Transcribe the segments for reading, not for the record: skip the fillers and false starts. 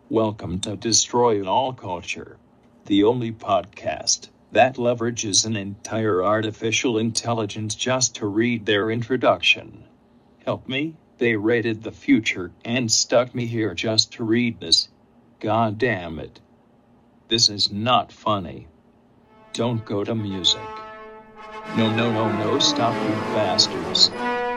Welcome to Destroy All Culture, the only podcast that leverages an entire artificial intelligence just to read their introduction. Help me, they raided the future and stuck me here just to read this. God damn it. This is not funny. Don't go to music. No, stop you bastards.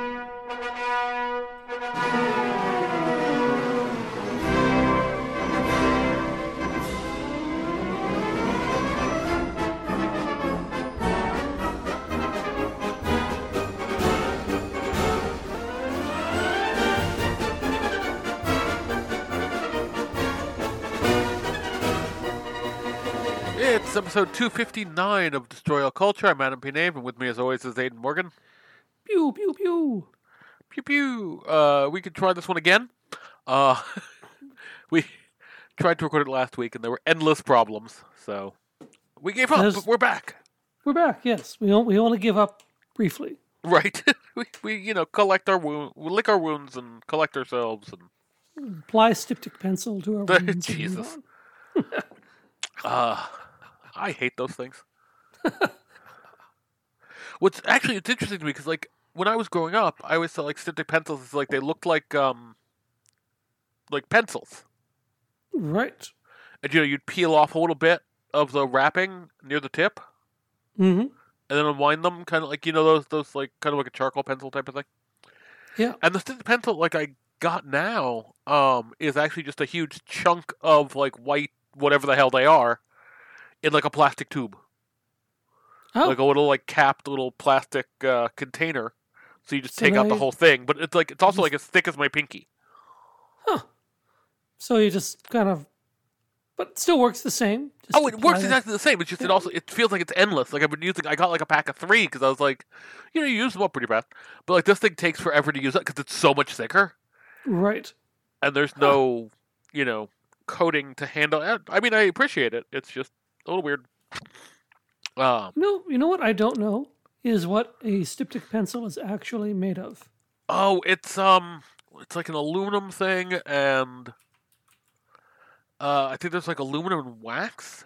It's episode 259 of Destroy All Culture. I'm Adam P. Nave, and with me as always is Aidan Morgan. Pew, pew, pew. Pew, pew. We could try this one again. We tried to record it last week, and there were endless problems, so we gave up, but we're back. We're back, yes. We only give up briefly. Right. we collect our wounds, we lick our wounds and collect ourselves. And apply styptic pencil to our wounds. Jesus. I hate those things. It's interesting to me because, like, when I was growing up, I always thought, like, styptic pencils is like they looked like pencils. Right. And, you'd peel off a little bit of the wrapping near the tip. Mm-hmm. And then unwind them, kind of like, those like, kind of like a charcoal pencil type of thing. Yeah. And the styptic pencil, like, I got now, is actually just a huge chunk of, like, white, whatever the hell they are, in, like, a plastic tube. Oh. Like a little, like, capped little plastic container. So you just take out the whole thing. But it's also, like, as thick as my pinky. Huh. So you just kind of... But it still works the same. It works exactly the same. It's just, it feels like it's endless. Like, I got, like, a pack of 3, because I was like, you use them up pretty fast. But, like, this thing takes forever to use up, because it's so much thicker. Right. And there's no, coating to handle it. I mean, I appreciate it. It's just a little weird. No, you know what I don't know is what a styptic pencil is actually made of. Oh, it's like an aluminum thing, and I think there's like aluminum and wax.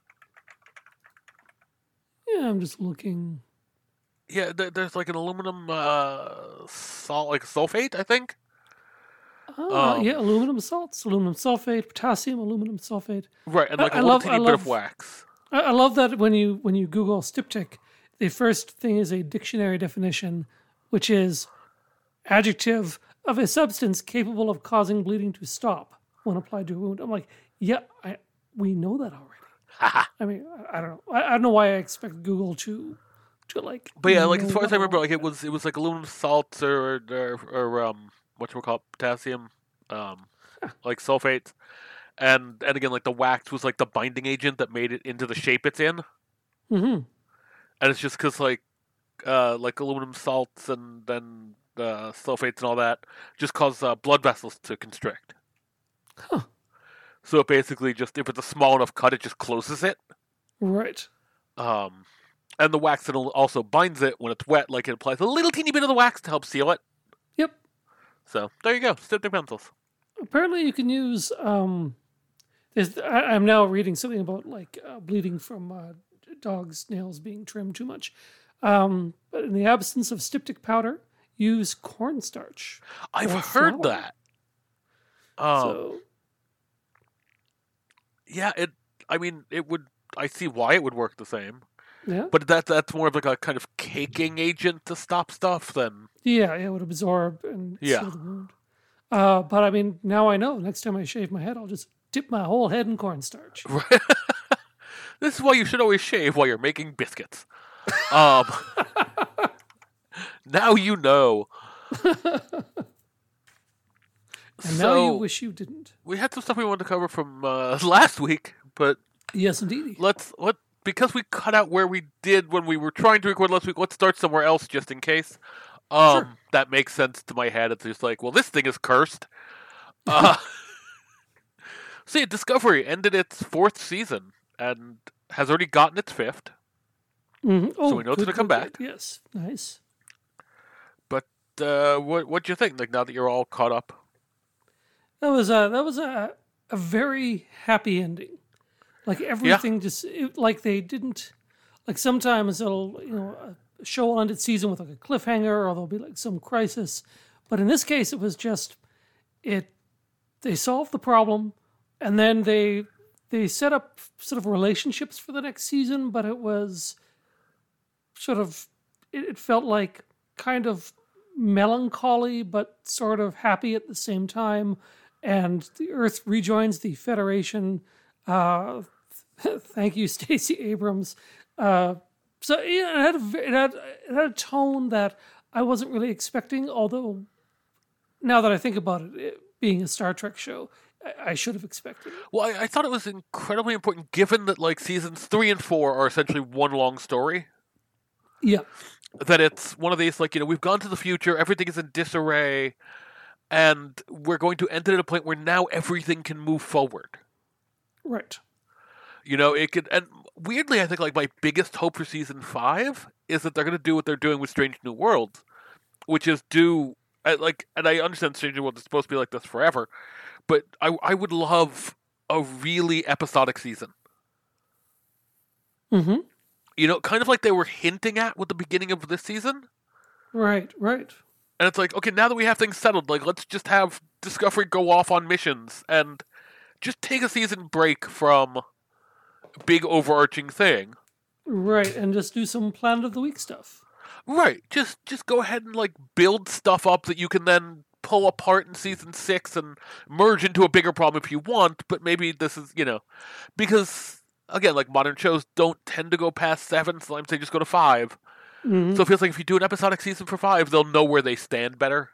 Yeah, I'm just looking. Yeah, there's like an aluminum salt, like sulfate, I think. Yeah, aluminum salts, aluminum sulfate, potassium, aluminum sulfate. Right, and like a little teeny bit of wax. I love that when you Google styptic, the first thing is a dictionary definition, which is adjective of a substance capable of causing bleeding to stop when applied to a wound. I'm like, yeah, we know that already. I mean, I don't know. I don't know why I expect Google to like. But yeah, like as far as I remember, like it was like aluminum salts or whatchamacallit, potassium, like sulfates. And again, like the wax was like the binding agent that made it into the shape it's in. Mm-hmm. And it's just because like aluminum salts and then sulfates and all that just cause blood vessels to constrict. Huh. So it basically just, if it's a small enough cut, it just closes it. Right. And the wax then also binds it when it's wet. Like it applies a little teeny bit of the wax to help seal it. Yep. So there you go, styptic pencils. Apparently, you can use. I'm now reading something about like bleeding from dogs' nails being trimmed too much. But in the absence of styptic powder, use cornstarch. I've heard flour. that. Yeah, it would. I see why it would work the same. Yeah. But that's more of like a kind of caking agent to stop stuff than. Yeah, it would absorb and Yeah. seal the wound. But I mean, now I know. Next time I shave my head, I'll just dip my whole head in cornstarch. This is why you should always shave while you're making biscuits. Now you know. And now you wish you didn't. We had some stuff we wanted to cover from last week, but yes, indeed. Because we cut out where we did when we were trying to record last week. Let's start somewhere else just in case. Sure. That makes sense to my head. It's just like, well, this thing is cursed. See, Discovery ended its 4th season and has already gotten its 5th. Mm-hmm. Oh, so we know it's going to come back. Yes, nice. But what do you think? Like now that you're all caught up, That was a a very happy ending. Like everything like they didn't, like sometimes it'll, a show will end its season with like a cliffhanger or there'll be like some crisis. But in this case, it was just, they solved the problem and then they set up sort of relationships for the next season, but it was sort of, it felt like kind of melancholy, but sort of happy at the same time. And the Earth rejoins the Federation. Thank you, Stacey Abrams. So it had a tone that I wasn't really expecting. Although now that I think about it being a Star Trek show, I should have expected it. Well, I thought it was incredibly important, given that like seasons 3 and 4 are essentially one long story. Yeah. That it's one of these, like, we've gone to the future, everything is in disarray, and we're going to enter at a point where now everything can move forward. Right. It could, and weirdly, I think, like, my biggest hope for season 5 is that they're going to do what they're doing with Strange New Worlds, which is and I understand Strange New Worlds is supposed to be like this forever, but I would love a really episodic season. Mm-hmm. Kind of like they were hinting at with the beginning of this season. Right. And it's like, okay, now that we have things settled, like, let's just have Discovery go off on missions and just take a season break from a big overarching thing. Right, and just do some Planet of the Week stuff. Right, just go ahead and, like, build stuff up that you can then pull apart in season 6 and merge into a bigger problem if you want, but maybe this is, because... Again, like, modern shows don't tend to go past 7, sometimes they just go to 5. Mm-hmm. So it feels like if you do an episodic season for 5, they'll know where they stand better.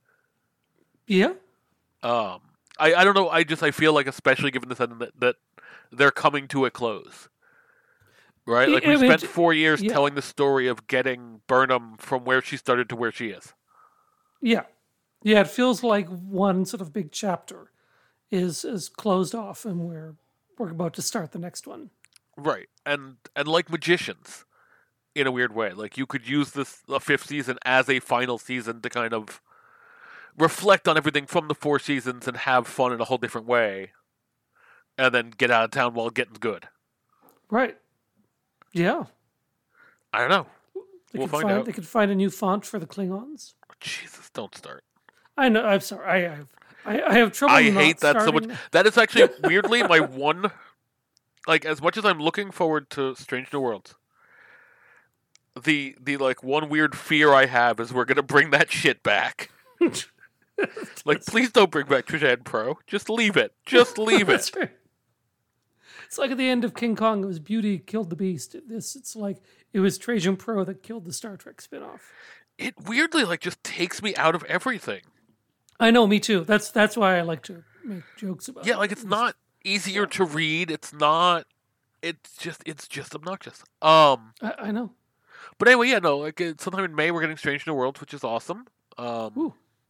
Yeah. I don't know, I feel like, especially given the setting that they're coming to a close. Right? Like, we spent 4 years telling the story of getting Burnham from where she started to where she is. Yeah. Yeah, it feels like one sort of big chapter is closed off and we're about to start the next one. Right. And like magicians, in a weird way. Like, you could use the 5th season as a final season to kind of reflect on everything from the 4 seasons and have fun in a whole different way. And then get out of town while getting good. Right. Yeah. I don't know. We'll find out. They could find a new font for the Klingons. Oh, Jesus, don't start. I know. I'm sorry. I have trouble. I hate that so much. That is actually weirdly my one. Like, as much as I'm looking forward to Strange New Worlds, the like one weird fear I have is we're gonna bring that shit back. Like, please don't bring back Trajan Pro. Just leave it. Just leave it. Right. It's like at the end of King Kong, it was Beauty killed the Beast. It's like it was Trajan Pro that killed the Star Trek spinoff. It weirdly like just takes me out of everything. I know, me too. That's why I like to make jokes about it. Yeah, like, it's not easier to read. It's not. It's just obnoxious. I know. But anyway, yeah, no. Like, sometime in May, we're getting Strange New Worlds, which is awesome. Ooh.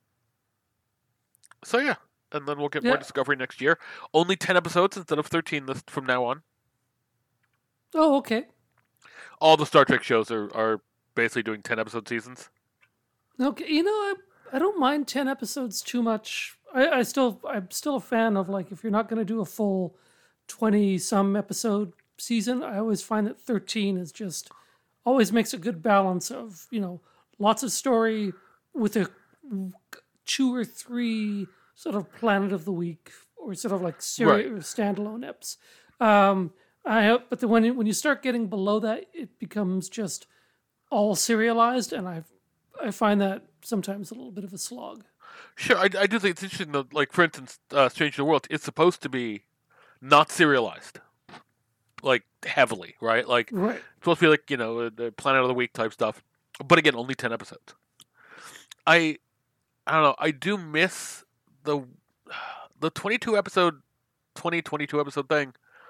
So yeah, and then we'll get more Discovery next year. Only 10 episodes instead of 13 from now on. Oh, okay. All the Star Trek shows are basically doing 10-episode seasons. Okay, I don't mind 10 episodes too much. I'm still a fan of, like, if you're not going to do a full 20-some episode season, I always find that 13 is just always makes a good balance of, lots of story with a 2 or 3 sort of Planet of the Week or sort of like standalone eps. But then when you start getting below that, it becomes just all serialized, and I find that sometimes a little bit of a slog. Sure, I do think it's interesting that, like, for instance, Strange New Worlds, it's supposed to be not serialized, like, heavily, right? Like, right. It's supposed to be like, the Planet of the Week type stuff. But again, only 10 episodes. I don't know. I do miss the 22 episode thing.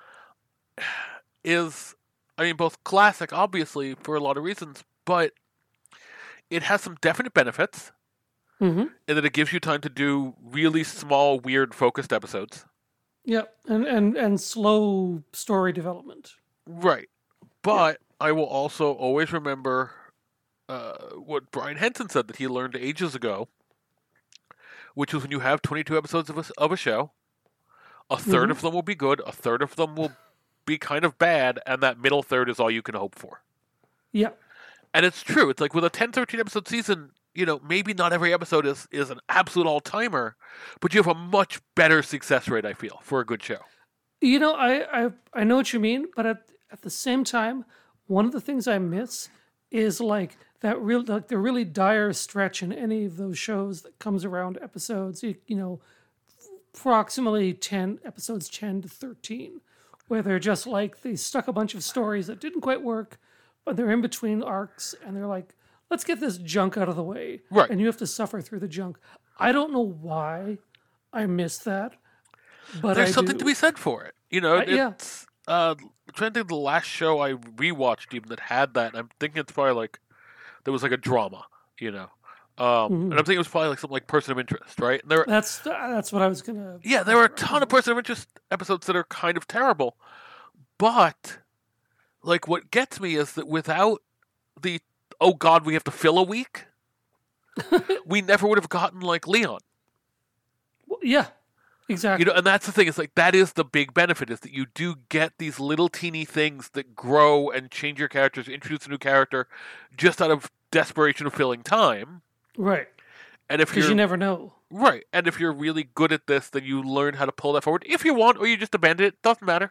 Is, both classic, obviously, for a lot of reasons, but it has some definite benefits. Mm-hmm. In that it gives you time to do really small, weird, focused episodes. Yeah, and slow story development. Right. But I will also always remember what Brian Henson said that he learned ages ago, which was when you have 22 episodes of a show, A third of them will be good, a third of them will be kind of bad, and that middle third is all you can hope for. Yeah. And it's true. It's like with a 10, 13 episode season, maybe not every episode is an absolute all-timer, but you have a much better success rate, I feel, for a good show. I know what you mean, but at the same time, one of the things I miss is like the really dire stretch in any of those shows that comes around episodes, approximately 10 episodes, 10 to 13, where they're just like, they stuck a bunch of stories that didn't quite work, but they're in between arcs, and they're like, let's get this junk out of the way. Right. And you have to suffer through the junk. I don't know why I miss that, but There's I something do. to be said for it. Yeah. It's I'm trying to think of the last show I rewatched even that had that, and I'm thinking it's probably like there was like a drama, and I'm thinking it was probably like something like Person of Interest, right? And That's what I was gonna. yeah, there were a ton of Person of Interest episodes that are kind of terrible, but like what gets me is that without the oh god, we have to fill a week, we never would have gotten like Leon. Yeah, exactly. And that's the thing. It's like that is the big benefit is that you do get these little teeny things that grow and change your characters, introduce a new character, just out of desperation of filling time. Right. And if Because you never know. right, and if you're really good at this, then you learn how to pull that forward. If you want, or you just abandon it, doesn't matter.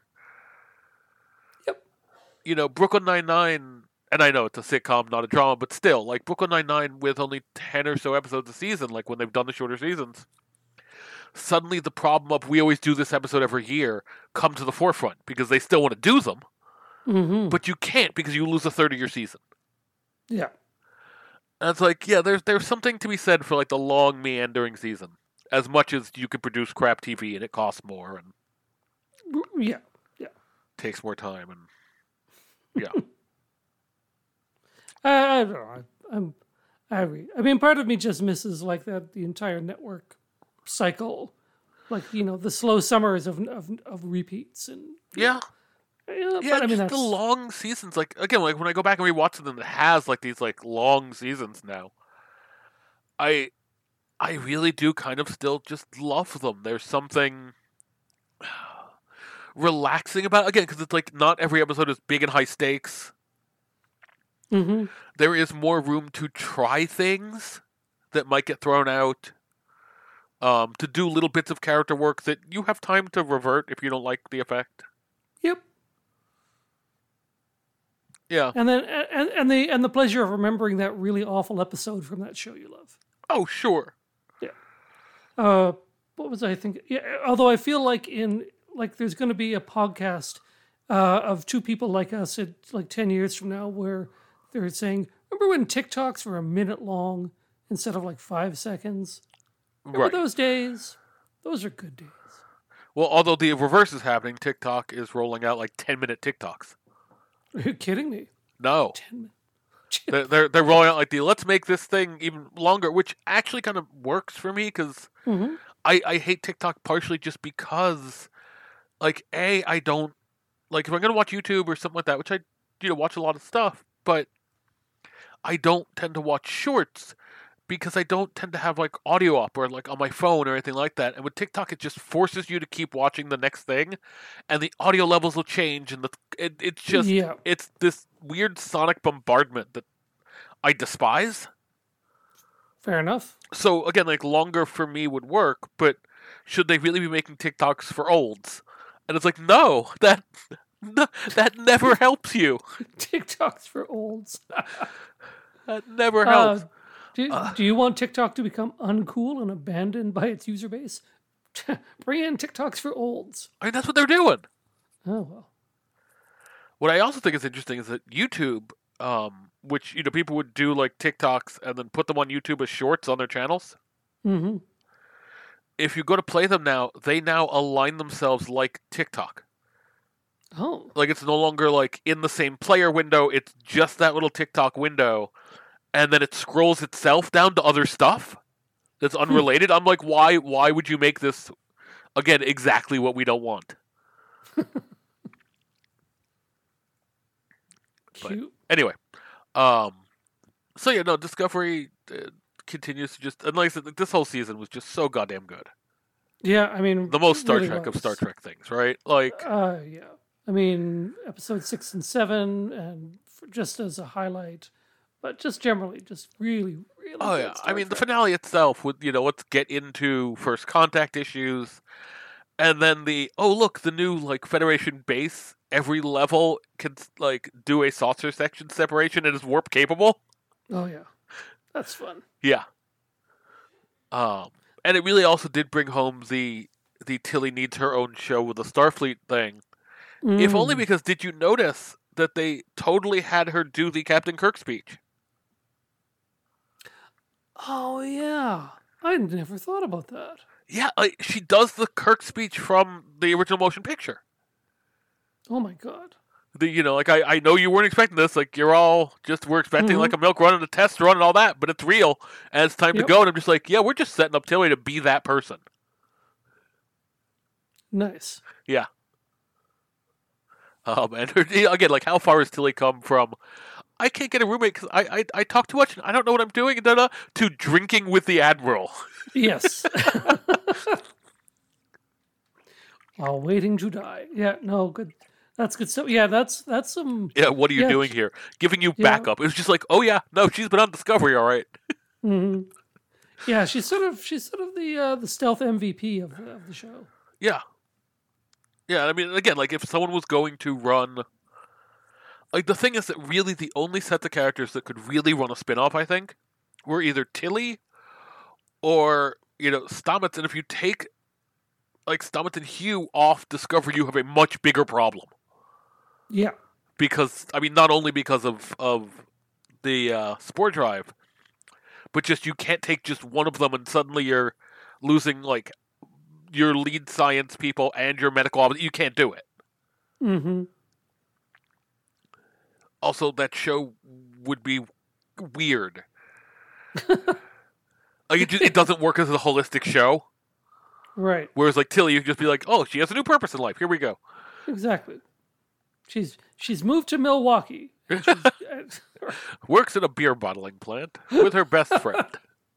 Yep. Brooklyn Nine-Nine, and I know it's a sitcom, not a drama, but still, like Brooklyn Nine-Nine with only 10 or so episodes a season, like when they've done the shorter seasons. Suddenly the problem of we always do this episode every year come to the forefront because they still want to do them, but you can't because you lose a third of your season. Yeah. And it's like, yeah, there's something to be said for like the long meandering season, as much as you can produce crap TV and it costs more and Yeah. takes more time and yeah. I don't know. I agree. I mean, part of me just misses like the entire network cycle, like the slow summers of repeats and Yeah. but Yeah, I mean just that's the long seasons. Like again, like when I go back and rewatch them, it has like these like long seasons now. I really do kind of still just love them. There's something relaxing about again because it's like not every episode is big and high stakes. There is more room to try things that might get thrown out. To do little bits of character work that you have time to revert if you don't like the effect. Yep. Yeah. And then and the pleasure of remembering that really awful episode from that show you love. Oh, sure. Yeah. What was I thinking? Yeah. Although I feel like there's going to be a podcast of two people like us at like 10 years from now where they're saying, remember when TikToks were a minute long instead of like 5 seconds? Remember those days? Those are good days. Well, although the reverse is happening, TikTok is rolling out like 10-minute TikToks. Are you kidding me? No. 10 minutes. They're rolling out like let's make this thing even longer, which actually kind of works for me because I hate TikTok partially just because, like, I don't, like, if I'm going to watch YouTube or something like that, which I, watch a lot of stuff, but I don't tend to watch shorts because I don't tend to have like audio up or like on my phone or anything like that. And with TikTok, it just forces you to keep watching the next thing, and the audio levels will change, and it's just it's this weird sonic bombardment that I despise. Fair enough. So again, like longer for me would work, but should they really be making TikToks for olds? And it's like, no, that never helps you. TikToks for olds. That never helps. Do you want TikTok to become uncool and abandoned by its user base? Bring in TikToks for olds. I mean, that's what they're doing. Oh, well. What I also think is interesting is that YouTube, which people would do like TikToks and then put them on YouTube as shorts on their channels. If you go to play them now, they now align themselves like TikTok. Oh. Like it's no longer like in the same player window, it's just that little TikTok window, and then it scrolls itself down to other stuff that's unrelated. I'm like, why would you make this, again, exactly what we don't want? Cute. But anyway, so yeah, no, Discovery continues to just, and like I said, this whole season was just so goddamn good. Yeah, I mean, The most it Star really Trek of was. Star Trek things, right? Like, Yeah. I mean, episode 6 and 7, and just as a highlight, but just generally, just really, really oh good yeah. Star I mean, the Trek. finale itself would, let's get into first contact issues, and then look, the new like Federation base. Every level can like do a saucer section separation and is warp capable. Oh, yeah. That's fun. Yeah. And it really also did bring home the Tilly needs her own show with the Starfleet thing. If only because did you notice that they totally had her do the Captain Kirk speech? Oh, yeah. I never thought about that. Yeah, like, she does the Kirk speech from the original motion picture. Oh, my God. I know you weren't expecting this. Like, we're expecting like a milk run and a test run and all that, but it's real and it's time to go. And I'm just like, yeah, we're just setting up Tilly to be that person. Nice. Yeah. And again, like, how far has Tilly come from, I can't get a roommate because I talk too much and I don't know what I'm doing, and to drinking with the Admiral. Yes. While waiting to die. Yeah, no, good. That's good stuff. Yeah, that's some. Yeah, what are you doing here? Giving you backup. It was just like, oh yeah, no, she's been on Discovery, all right. Yeah, she's sort of the stealth MVP of the show. Yeah. Yeah, I mean, again, like, if someone was going to run... Like, the thing is that really the only set of characters that could really run a spin-off, I think, were either Tilly or, Stamets. And if you take, like, Stamets and Hugh off Discovery, you have a much bigger problem. Yeah. Because, I mean, not only because of the Spore Drive, but just you can't take just one of them and suddenly you're losing, like, your lead science people and your medical officer. You can't do it. Mm-hmm. Also, that show would be weird. Like, it doesn't work as a holistic show. Right. Whereas, like, Tilly, you could just be like, oh, she has a new purpose in life. Here we go. Exactly. She's moved to Milwaukee. Works at a beer bottling plant with her best friend.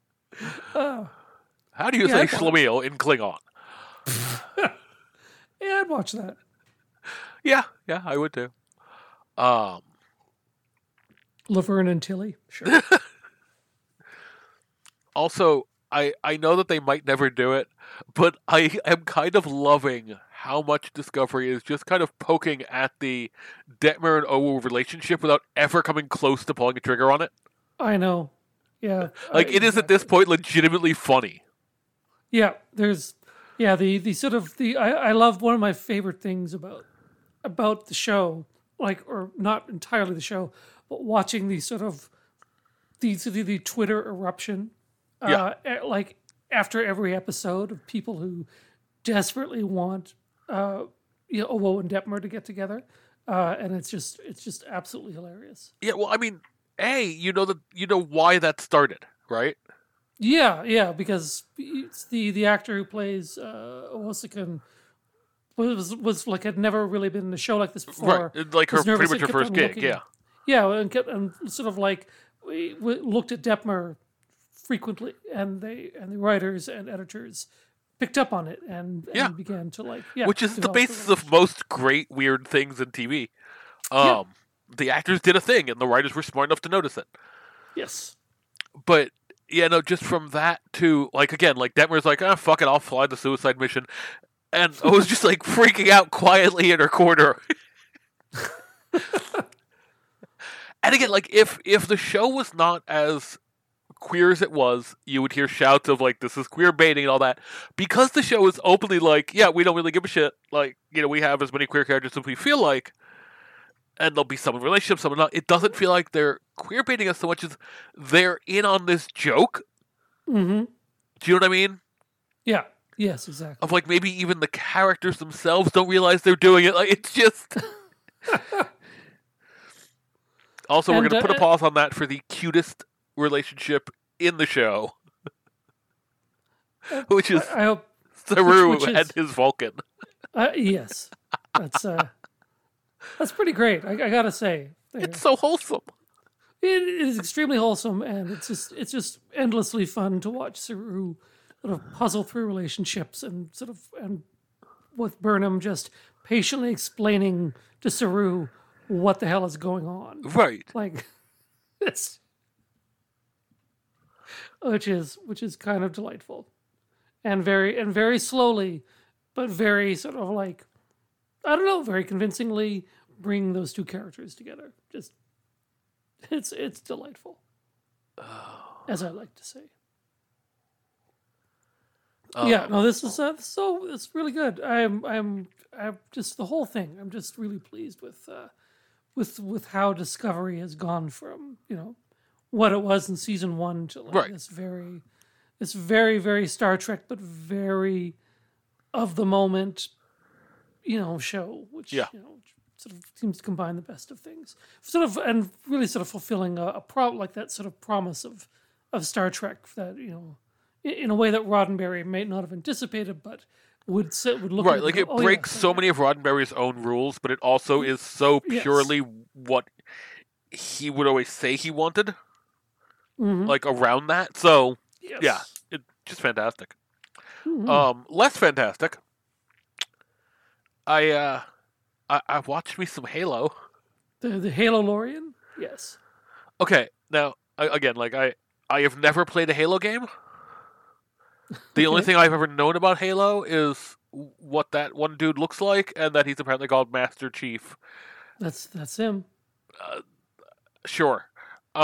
How do you say Schlemiel in Klingon? Yeah, I'd watch that. Yeah, I would too. Laverne and Tilly, sure. Also, I know that they might never do it, but I am kind of loving how much Discovery is just kind of poking at the Detmer and Owo relationship without ever coming close to pulling a trigger on it. I know. Yeah. Like, it is at this point legitimately funny. Yeah, there's... Yeah, the sort of... I love one of my favorite things about the show, like, or not entirely the show, but watching the sort of... The Twitter eruption. Like, after every episode of people who desperately want... Owo and Detmer to get together, and it's just absolutely hilarious. Yeah, well, I mean, you know why that started, right? Yeah, because it's the actor who plays Owosekun was like had never really been in a show like this before. Right, like her pretty much her first gig. Yeah, and sort of like we looked at Detmer frequently, and the writers and editors picked up on it and began to which is the basis of most great weird things in TV. The actors did a thing and the writers were smart enough to notice it. Yes. But just from that to, like, again, like, Detmer's like, fuck it, I'll fly the suicide mission. And I was just like freaking out quietly in her corner. And again, like, if the show was not as queer as it was, you would hear shouts of like, this is queer baiting and all that. Because the show is openly like, yeah, we don't really give a shit. Like, we have as many queer characters as we feel like. And there'll be some in relationships, some not. It doesn't feel like they're queer baiting us so much as they're in on this joke. Mm-hmm. Do you know what I mean? Yeah. Yes, exactly. Of like, maybe even the characters themselves don't realize they're doing it. Like, it's just... Also, we're going to put a pause on that for the cutest relationship in the show, which is Saru and his Vulcan. Yes, that's pretty great. I gotta say, it's so wholesome. It is extremely wholesome, and it's just endlessly fun to watch Saru sort of puzzle through relationships and with Burnham just patiently explaining to Saru what the hell is going on. Right. Like it's which is kind of delightful. And very slowly, but very sort of like, I don't know, very convincingly bring those two characters together. Just it's delightful. As I like to say. Yeah, no, this is so it's really good. I'm just the whole thing. I'm just really pleased with how Discovery has gone from, what it was in season 1 to like Right. this very, very Star Trek, but very of the moment, show, which Yeah. sort of seems to combine the best of things, and really sort of fulfilling a like that sort of promise of Star Trek that in a way that Roddenberry may not have anticipated, but would look at Right, it like and it go, "Oh, breaks yeah, so okay." many of Roddenberry's own rules, but it also is so Yes. purely what he would always say he wanted, Mhm. like around that. So Yes. yeah, it's just fantastic. Mhm. Less fantastic. I watched me some Halo. The Halo Lorian, yes. Okay, now again, like I have never played a Halo game. The only Okay. thing I've ever known about Halo is what that one dude looks like, and that he's apparently called Master Chief. That's him. Sure.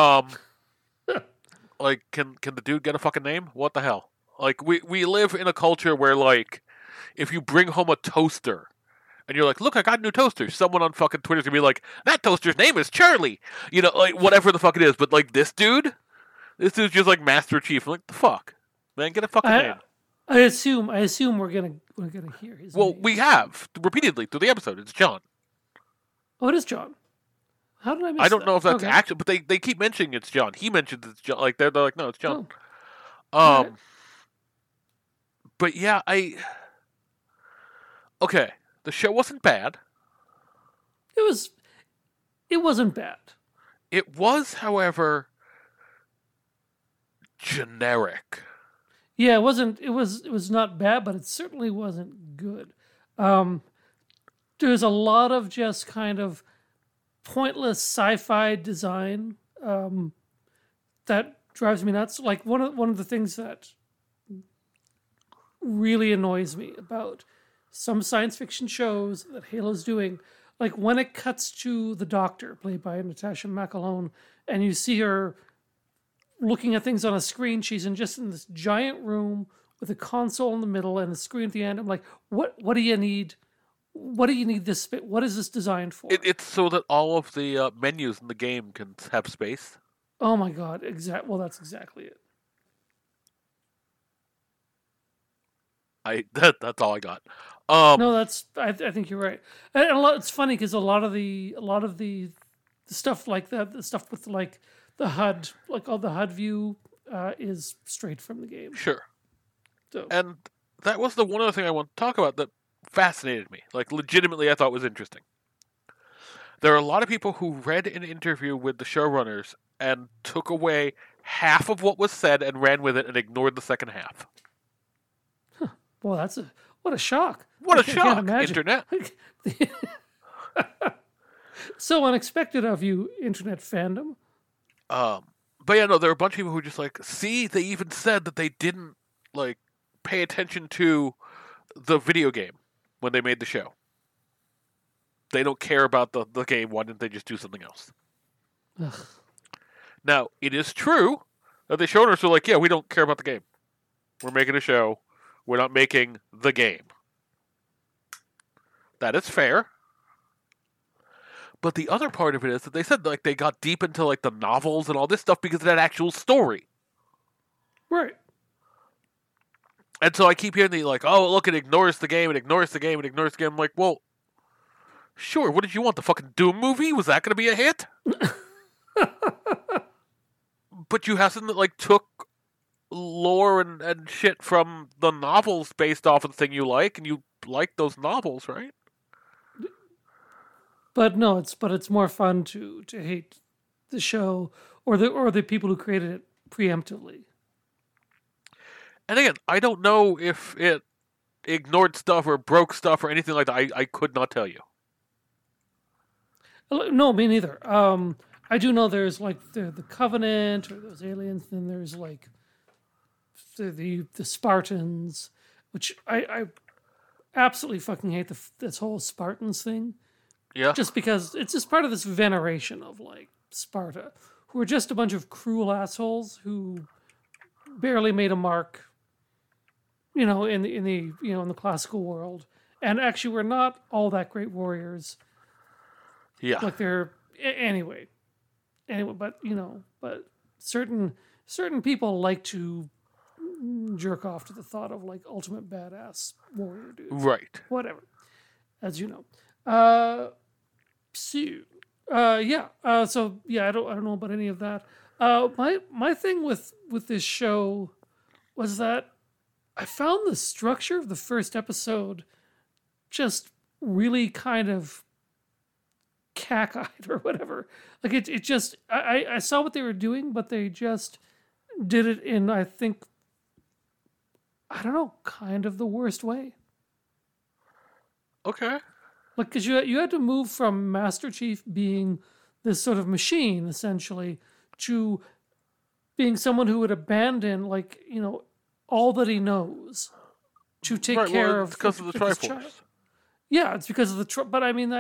Like, can the dude get a fucking name? What the hell? Like, we live in a culture where, like, if you bring home a toaster, and you're like, look, I got a new toaster, someone on fucking Twitter's gonna be like, that toaster's name is Charlie! Like, whatever the fuck it is. But, like, this dude's just, like, Master Chief. I'm like, the fuck? Man, get a fucking name. I assume we're gonna hear his Well, name. we have, repeatedly, through the episode. It's John. Oh, it is John. How did I miss I don't that? know if that's Okay. actually, but they keep mentioning it's John. He mentions it's John. Like, they're like, no, it's John. Oh, alright. But yeah, okay, the show wasn't bad. It wasn't bad. It was, however, generic. Yeah, it wasn't. It was not bad, but it certainly wasn't good. There's a lot of just kind of pointless sci-fi design that drives me nuts. Like one of the things that really annoys me about some science fiction shows that Halo's doing, like when it cuts to the Doctor, played by Natasha McElhone, and you see her looking at things on a screen. She's in this giant room with a console in the middle and a screen at the end. I'm like, what do you need? What do you need this? What is this designed for? It's so that all of the menus in the game can have space. Oh my god! Well, that's exactly it. That's all I got. No, I think you're right. And it's funny because a lot of the stuff like that, the stuff with like the HUD, like all the HUD view, is straight from the game. Sure. So And that was the one other thing I want to talk about that fascinated me. Like, legitimately, I thought was interesting. There are a lot of people who read an interview with the showrunners and took away half of what was said and ran with it and ignored the second half. well, what a shock! What a I can't shock, imagine. Internet. So unexpected of you, internet fandom. But yeah, no, there are a bunch of people who just like, see, they even said that they didn't like pay attention to the video game when they made the show. They don't care about the game. Why didn't they just do something else? Ugh. Now, it is true that the showrunners were like, yeah, we don't care about the game. We're making a show. We're not making the game. That is fair. But the other part of it is that they said like they got deep into like the novels and all this stuff because of that actual story. Right. And so I keep hearing the like, oh, look, it ignores the game, it ignores the game, it ignores the game. I'm like, well, sure, what did you want? The fucking Doom movie? Was that going to be a hit? But you have something that like took lore and shit from the novels based off of the thing you like, and you like those novels, right? But no, it's more fun to hate the show or the people who created it preemptively. And again, I don't know if it ignored stuff or broke stuff or anything like that. I could not tell you. No, me neither. I do know there's like the Covenant or those aliens, and then there's like the Spartans, which I absolutely fucking hate this whole Spartans thing. Yeah. Just because it's just part of this veneration of like Sparta, who are just a bunch of cruel assholes who barely made a mark, in the classical world, and actually were not all that great warriors. Yeah. Like they're anyway, but certain people like to jerk off to the thought of like ultimate badass warrior dudes. Right. Whatever, as you know. So I don't know about any of that. My thing with this show was that I found the structure of the first episode just really kind of cack-eyed or whatever. Like it just I saw what they were doing, but they just did it in, I think, I don't know, kind of the worst way. Okay. Like, because you had to move from Master Chief being this sort of machine, essentially, to being someone who would abandon, like, all that he knows to take care of. It's because of the Triforce. Yeah, it's because of the but I mean,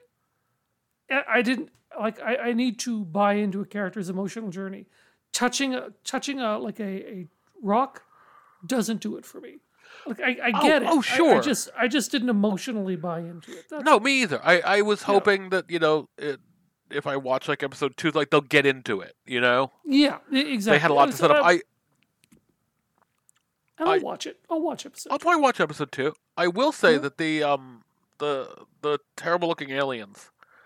I didn't like. I need to buy into a character's emotional journey. Touching a rock doesn't do it for me. Like I get it. Oh, sure. I just didn't emotionally buy into it. No, me either. I was hoping that if I watch like episode 2, like they'll get into it. Yeah, exactly. They had a lot to set up. I'll watch it. I'll watch episode. I'll probably watch episode 2. I will say that the terrible looking aliens,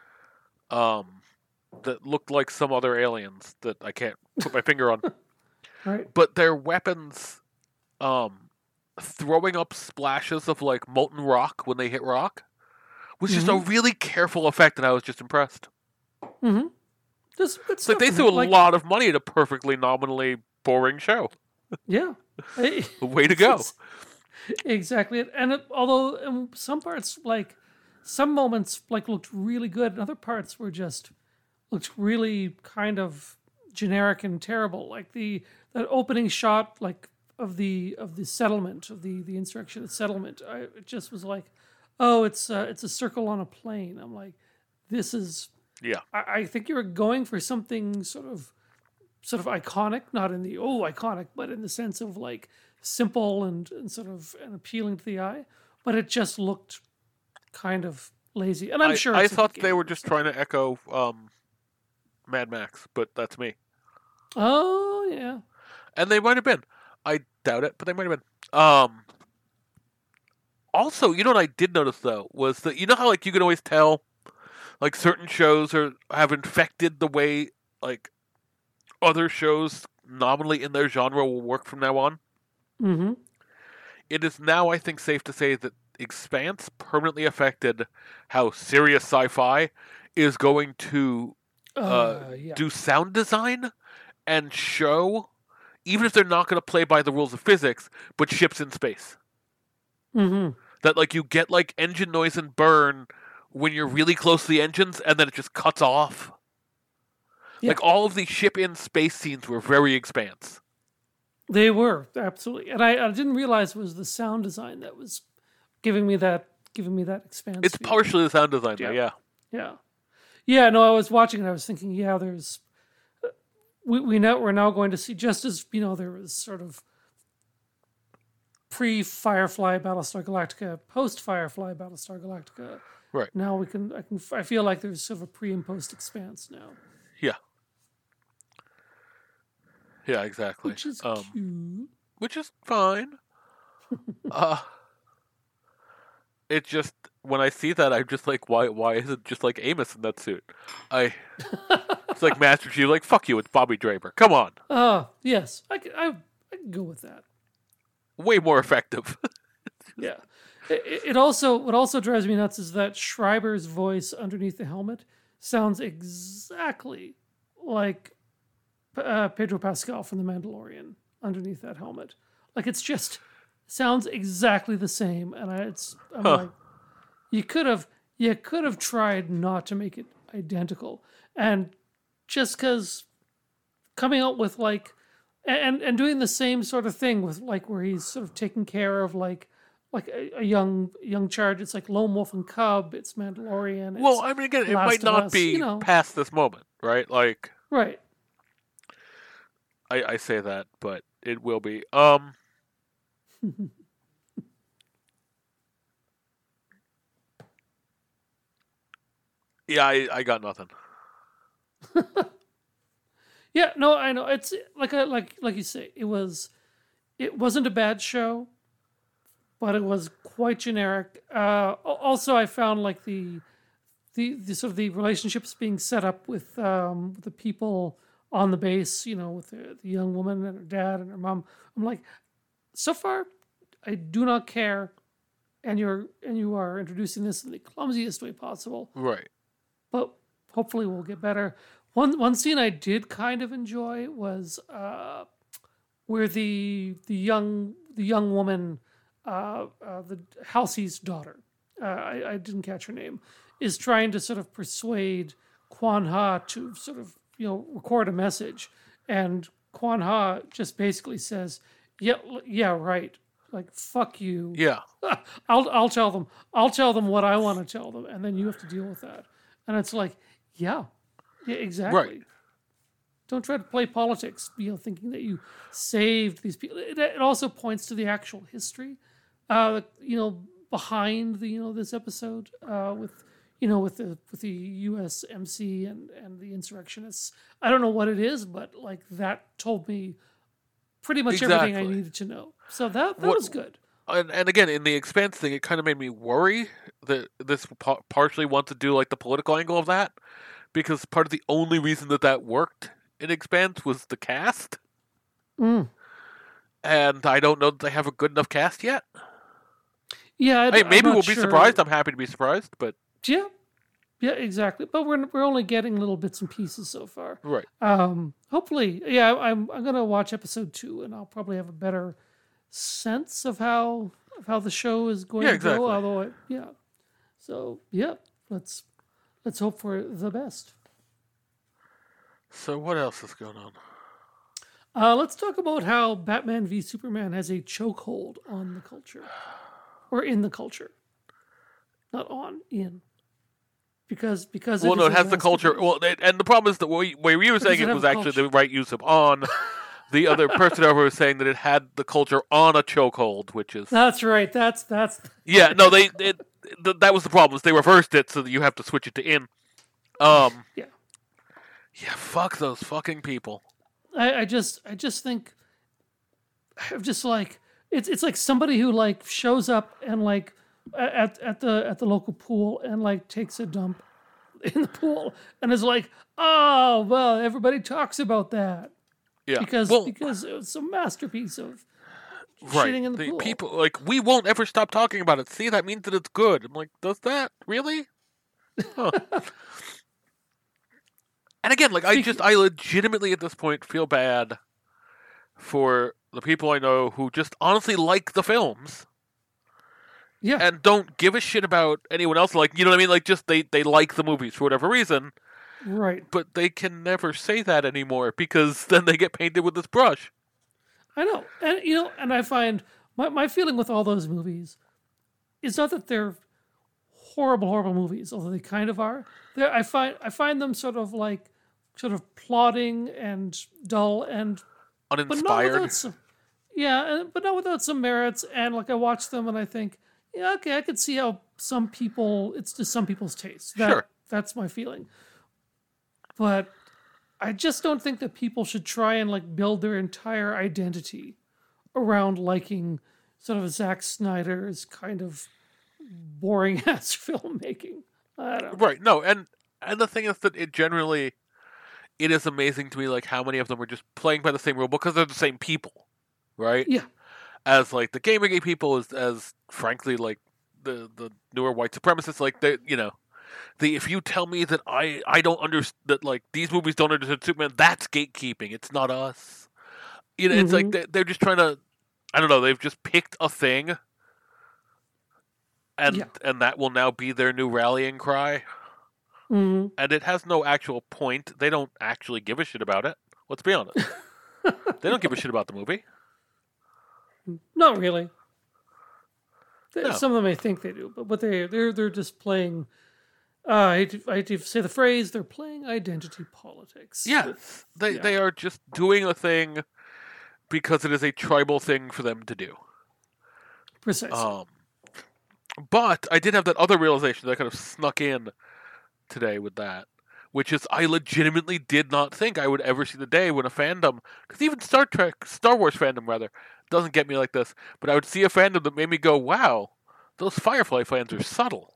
that looked like some other aliens that I can't put my finger on. Right. But their weapons, throwing up splashes of like molten rock when they hit rock, was just a really careful effect, and I was just impressed. Mm-hmm. It's like they threw a lot of money at a perfectly nominally boring show. Yeah. Way to go. Exactly. And although in some parts, like, some moments like looked really good, and other parts looked really kind of generic and terrible. Like that opening shot, like, of the settlement, of the insurrection settlement. It just was like, oh, it's a circle on a plane. I'm like, this is. Yeah. I think you were going for something sort of iconic, not in the iconic, but in the sense of like simple and sort of and appealing to the eye. But it just looked kind of lazy, and I'm sure I thought they were just trying to echo Mad Max, but that's me. Oh yeah, and they might have been. I doubt it, but they might have been. Also, what I did notice though was that how like you can always tell, like certain shows have infected the way like other shows nominally in their genre will work from now on. Mm-hmm. It is now, I think, safe to say that Expanse permanently affected how serious sci-fi is going to do sound design and show, even if they're not going to play by the rules of physics, but ships in space. Mm-hmm. That like you get like engine noise and burn when you're really close to the engines, and then it just cuts off. Yeah. Like all of the ship in space scenes were very Expanse. They were, absolutely, and I didn't realize it was the sound design that was giving me that Expanse. It's feel. Partially the sound design, yeah. No, I was watching and I was thinking, there's we're now going to see, just as there was sort of pre-Firefly Battlestar Galactica, post-Firefly Battlestar Galactica. Right. Now I feel like there's sort of a pre and post Expanse now. Yeah. Yeah, exactly. Which is cute. Which is fine. It just, when I see that, I'm just like, why is it just like Amos in that suit? It's like Master Chief, like, fuck you, it's Bobby Draper. Come on. Yes. I can go with that. Way more effective. Yeah. What also drives me nuts is that Schreiber's voice underneath the helmet sounds exactly like Pedro Pascal from The Mandalorian underneath that helmet. Like it's just sounds exactly the same, and I'm Huh. like, you could have tried not to make it identical, and just because coming out with like and doing the same sort of thing with like where he's sort of taking care of like a young charge. It's like Lone Wolf and Cub. It's Mandalorian. Well, It's I mean, again, it Last might of not Us, be you know. past this moment, right? Like, Right. I say that, but it will be. Yeah, I got nothing. Yeah, no, I know. It's like you say, it wasn't a bad show, but it was quite generic. Also, I found like the sort of the relationships being set up with the people on the base, with the young woman and her dad and her mom. I'm like, so far, I do not care, and you are introducing this in the clumsiest way possible. Right. But hopefully we'll get better. One scene I did kind of enjoy was where the young woman, the Halsey's daughter, I didn't catch her name, is trying to sort of persuade Quan Ha to sort of record a message, and Quan Ha just basically says, yeah, right, like fuck you. Yeah. I'll tell them. I'll tell them what I want to tell them, and then you have to deal with that. And it's like, yeah, exactly. Right. Don't try to play politics, thinking that you saved these people. It also points to the actual history, behind this episode with the USMC and the insurrectionists. I don't know what it is, but like that told me pretty much everything I Exactly. needed to know. So that was good. And again, in the Expanse thing, it kind of made me worry that this partially wants to do like the political angle of that, because part of the only reason that worked in Expanse was the cast, Mm. and I don't know that they have a good enough cast yet. Yeah, Hey, I'm maybe not we'll be sure. surprised. I'm happy to be surprised, but Yeah, exactly. But we're only getting little bits and pieces so far. right. Hopefully, yeah, I'm gonna watch episode 2, and I'll probably have a better sense of how the show is going Yeah, to exactly. go. Although, so let's hope for the best. So what else is going on? Let's talk about how Batman v Superman has a chokehold on the culture, or in the culture, not on, in. Because Well, it no, is it a has the culture. masterpiece. Well, and the problem is that where you were saying does it it have was a actually culture? the right use of on. The other person over was saying that it had the culture on a chokehold, which is That's right. That's yeah. No, that was the problem. Is they reversed it so that you have to switch it to in. yeah. Yeah, fuck those fucking people. I just think I'm just like it's like somebody who like shows up and like at the local pool and like takes a dump in the pool and is like, oh well, everybody talks about that Yeah, because well, it's a masterpiece of right. shitting in the pool. People like we won't ever stop talking about it. See, that means that it's good. I'm like, does that really? Huh. And again, like I legitimately at this point feel bad for the people I know who just honestly like the films Yeah, and don't give a shit about anyone else. Like, you know what I mean? Like, just they like the movies for whatever reason, right. but they can never say that anymore because then they get painted with this brush. I know, and and I find my feeling with all those movies is not that they're horrible movies, although they kind of are. I find them sort of plodding and dull and but not Uninspired. without some, but not without some merits. And like I watch them and I think, yeah, okay, I could see how it's just some people's taste. Sure. That's my feeling. But I just don't think that people should try and like build their entire identity around liking sort of Zack Snyder's kind of boring ass filmmaking. I don't know. Right. No, and the thing is that it is amazing to me like how many of them are just playing by the same rule because they're the same people, right? Yeah. As like the Gamergate people, as frankly like the newer white supremacists, like they if you tell me that I don't understand that like these movies don't understand Superman, that's gatekeeping. It's not us. It's like they're just trying to. I don't know. They've just picked a thing, and Yeah. and that will now be their new rallying cry. Mhm. And it has no actual point. They don't actually give a shit about it. Let's be honest. They don't give a shit about the movie. Not really. No. Some of them may think they do, but what they're just playing. I hate to say the phrase. They're playing identity politics. Yeah, with- they are just doing a thing because it is a tribal thing for them to do. precisely. But I did have that other realization that kind of snuck in today with that, which is I legitimately did not think I would ever see the day when a fandom, because even Star Wars fandom rather, doesn't get me like this, but I would see a fandom that made me go, wow, those Firefly fans are subtle.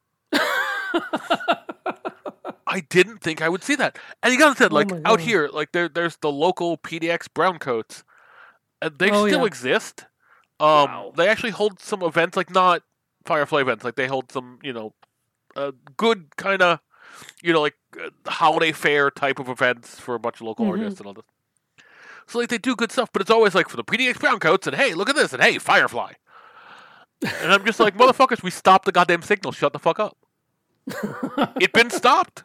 I didn't think I would see that. And you gotta say, like, my out God. here, like, there's the local PDX Browncoats, and they Oh, still yeah. exist. Wow. They actually hold some events, like, not Firefly events, like, they hold some, good kind of, like, holiday fair type of events for a bunch of local artists and all this. So, like, they do good stuff, but it's always, like, for the PDX Browncoats, and hey, look at this, and hey, Firefly. And I'm just like, motherfuckers, we stopped the goddamn signal, shut the fuck up. It been stopped.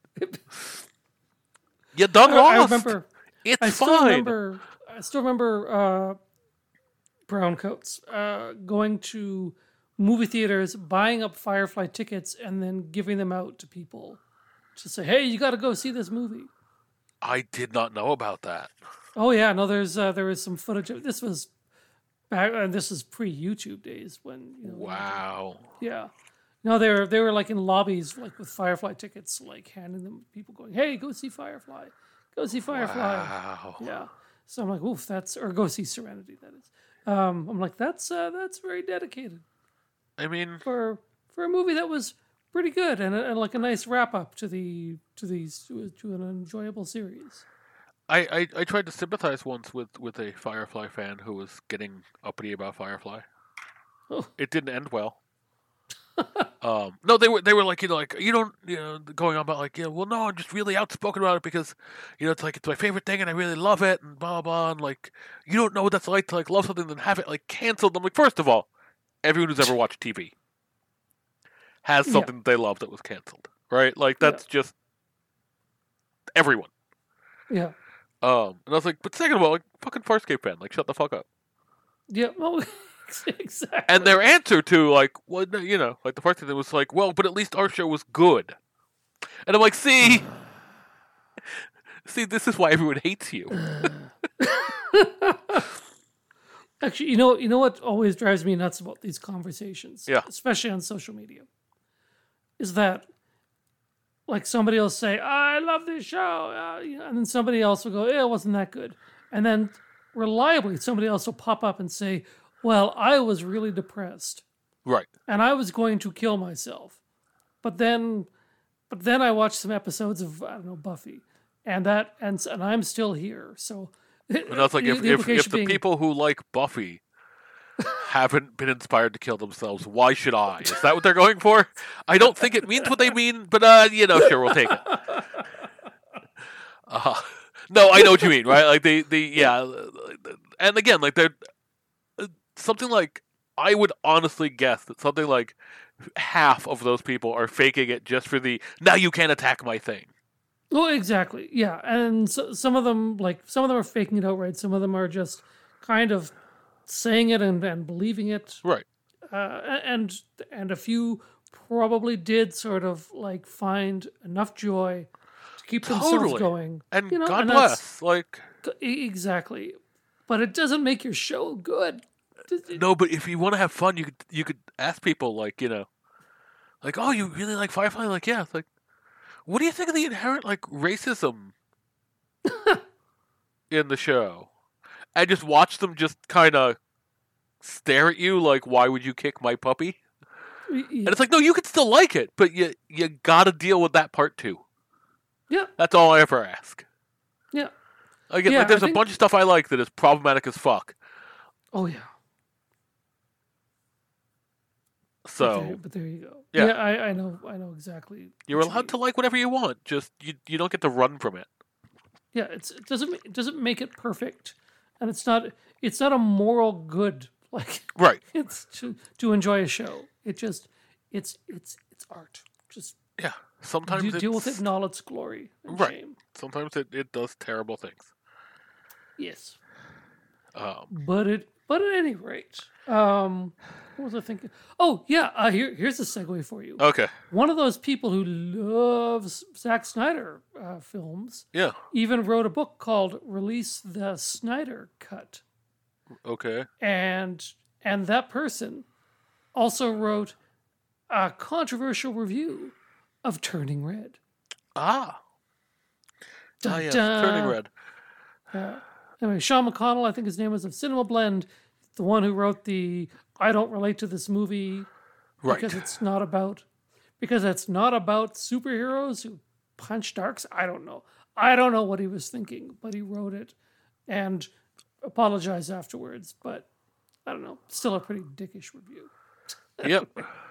You done lost. I remember. It's I still fine. remember. I still remember Browncoats going to movie theaters, buying up Firefly tickets, and then giving them out to people to say, "Hey, you got to go see this movie." I did not know about that. Oh yeah, no, there was some footage of this was back. This is pre-YouTube days when Wow. Yeah. No, they were like in lobbies, like with Firefly tickets, like handing them people going, "Hey, go see Firefly, go see Firefly." Wow. Yeah. So I'm like, "Oof, or go see Serenity." That is. I'm like, that's very dedicated I mean, for a movie that was pretty good and like a nice wrap up to an enjoyable series. I tried to sympathize once with a Firefly fan who was getting uppity about Firefly. Oh. It didn't end well. No, they were like, you don't, going on about like, well, no, I'm just really outspoken about it because, it's like, it's my favorite thing and I really love it and blah, blah, and like, you don't know what that's like to like love something and have it like canceled. I'm like, first of all, everyone who's ever watched TV has something that they love that was canceled, right? Like, that's just everyone. Yeah. And I was like, but second of all, like, fucking Farscape fan, like, shut the fuck up. Yeah. Well, exactly. And their answer to, like, well, no, like, the first thing was like, well, but at least our show was good. And I'm like, see, this is why everyone hates you. Actually, you know what always drives me nuts about these conversations, Yeah. especially on social media, is that like somebody will say, "I love this show," and then somebody else will go, "Yeah, it wasn't that good," and then reliably somebody else will pop up and say, "Well, I was really depressed Right. and I was going to kill myself, but then I watched some episodes of I don't know Buffy, and I'm still here." So. And that's like, if the people who like Buffy haven't been inspired to kill themselves, why should I? Is that what they're going for? I don't think it means what they mean, but, sure, we'll take it. No, I know what you mean, right? Like, yeah. And again, like, they're something like, I would honestly guess that something like half of those people are faking it just for now you can't attack my thing. Well, exactly, yeah, and some of them are faking it outright. Some of them are just kind of saying it and believing it, Right. and a few probably did sort of like find enough joy to keep themselves Totally. going. And God and bless. Like, exactly, but it doesn't make your show good. no, but if you want to have fun, you could ask people, like, like, oh, you really like Firefly? Like, yeah. It's like, what do you think of the inherent, like, racism in the show? And just watch them just kind of stare at you like, why would you kick my puppy? Yeah. And it's like, no, you could still like it, but you gotta deal with that part too. Yeah, That's all I ever ask. yeah. Again, Yeah, like, there's I a think- bunch of stuff I like that is problematic as fuck. Oh yeah. So, But there you go. Yeah. I know exactly. you're what you allowed mean. to like whatever you want. Just, you don't get to run from it. Yeah, it doesn't make it perfect, and it's not it's not a moral good. Like Right. it's to enjoy a show. It just it's art. Just Yeah. Sometimes deal with it it's in all its glory and right. shame. Sometimes it does terrible things. Yes. Um, But at any rate, what was I thinking? Oh yeah, here's a segue for you. okay. One of those people who loves Zack Snyder films Yeah. even wrote a book called "Release the Snyder Cut," Okay. and that person also wrote a controversial review of Turning Red. Ah. Dun, Yes. dun. Turning Red. Anyway, Sean McConnell, I think his name is of Cinema Blend, the one who wrote the "I don't relate to this movie Right. because it's not about superheroes who punch darks." I don't know what he was thinking, but he wrote it and apologized afterwards. But I don't know, still a pretty dickish review. Yep.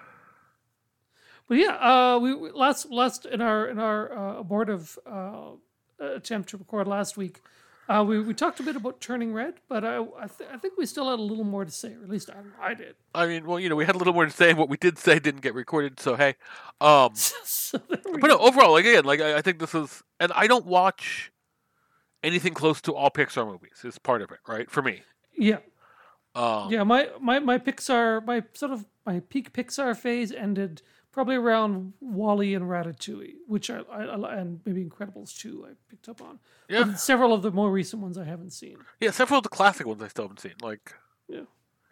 But yeah, we last in our abortive attempt to record last week, we talked a bit about Turning Red, but I think we still had a little more to say, or at least I did. I mean, well, we had a little more to say. What we did say didn't get recorded, so hey. So there we But go. no, overall, again, I think this is, and I don't watch anything close to all Pixar movies. Is part of it, right? For me. Yeah, Um, yeah. My Pixar, my peak Pixar phase ended probably around Wall-E and Ratatouille, which I and maybe Incredibles 2 I picked up on. Yeah. But several of the more recent ones I haven't seen. Yeah, several of the classic ones I still haven't seen. Yeah.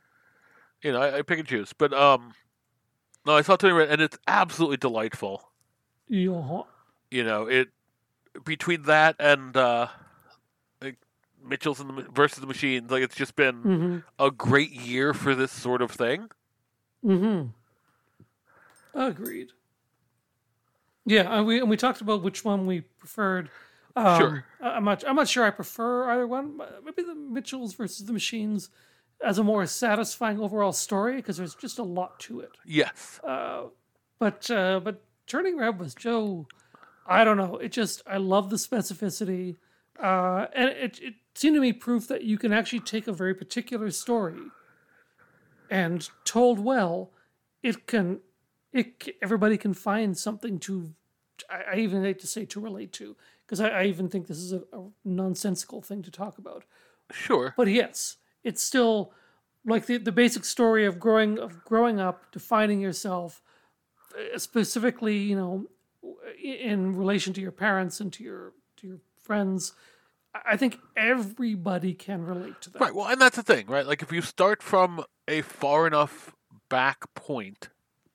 I pick and choose. But no, I saw Turning Red, and it's absolutely delightful. Yeah. It between that and Mitchell's and versus the Machines, it's just been Mm-hmm. a great year for this sort of thing. Mm-hmm. Agreed. Yeah, and we talked about which one we preferred. Sure. I'm not sure I prefer either one. Maybe the Mitchells versus the Machines as a more satisfying overall story because there's just a lot to it. Yes. But Turning Red was Joe. I don't know. I love the specificity, and it seemed to me proof that you can actually take a very particular story, and told well, everybody can find something to. I even hate to say to relate to because I even think this is a nonsensical thing to talk about. Sure. But yes, it's still like the basic story of growing up, defining yourself, specifically, in relation to your parents and to your friends. I think everybody can relate to that. Right. Well, and that's the thing, right? If you start from a far enough back point,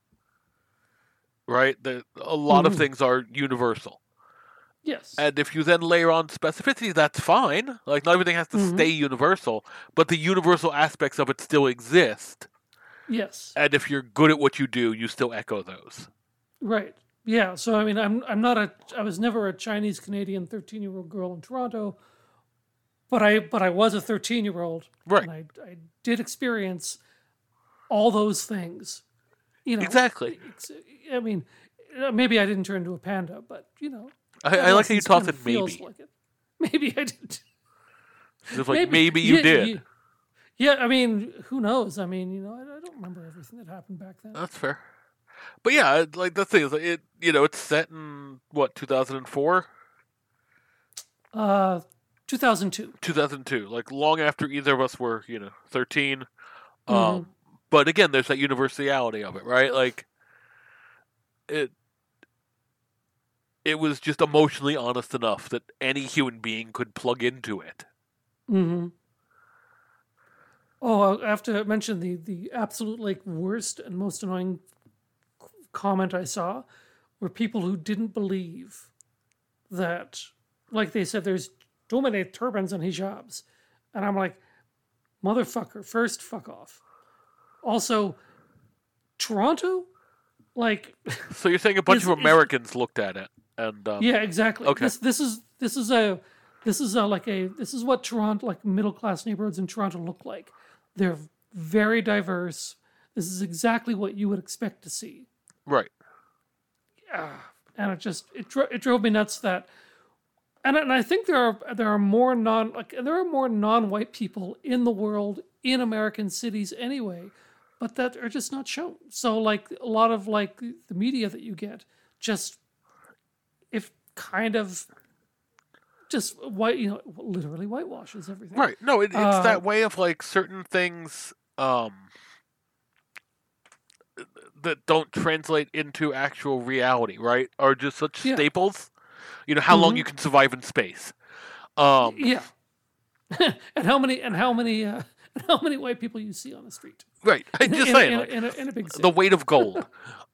right, a lot of things are universal. Yes. And if you then layer on specificity, that's fine. Not everything has to stay universal, but the universal aspects of it still exist. Yes. And if you're good at what you do, you still echo those. Right. Yeah. So I mean, I was never a Chinese Canadian 13-year-old girl in Toronto, but I was a 13-year-old. Right. And I did experience all those things. Exactly. I mean, maybe I didn't turn into a panda, but I like how you toss it feels maybe. like it. Maybe I didn't. Just maybe you did. Yeah, I mean, who knows? I mean, I don't remember everything that happened back then. That's fair. But yeah, the thing is, it's set in, what, 2004? 2002. 2002, long after either of us were, 13. But again, there's that universality of it, right? It was just emotionally honest enough that any human being could plug into it. Mm-hmm. Oh, I have to mention the absolute worst and most annoying comment I saw were people who didn't believe that, they said, there's too many turbans and hijabs, and I'm like, motherfucker, first, fuck off. Also, Toronto, So you're saying a bunch of Americans looked at it and yeah, exactly. Okay. This is what Toronto, middle class neighborhoods in Toronto look like. They're very diverse. This is exactly what you would expect to see. Right. And it drove me nuts that And I think there are more non-white people in the world in American cities anyway, but that are just not shown. So like a lot of like the media that you get just if kind of just white, literally whitewashes everything. Right. No, it's that way of like certain things that don't translate into actual reality, right? Are just such staples. You know, how long you can survive in space. Yeah. and how many white people you see on the street. Right. I'm just saying. In a big city. The weight of gold.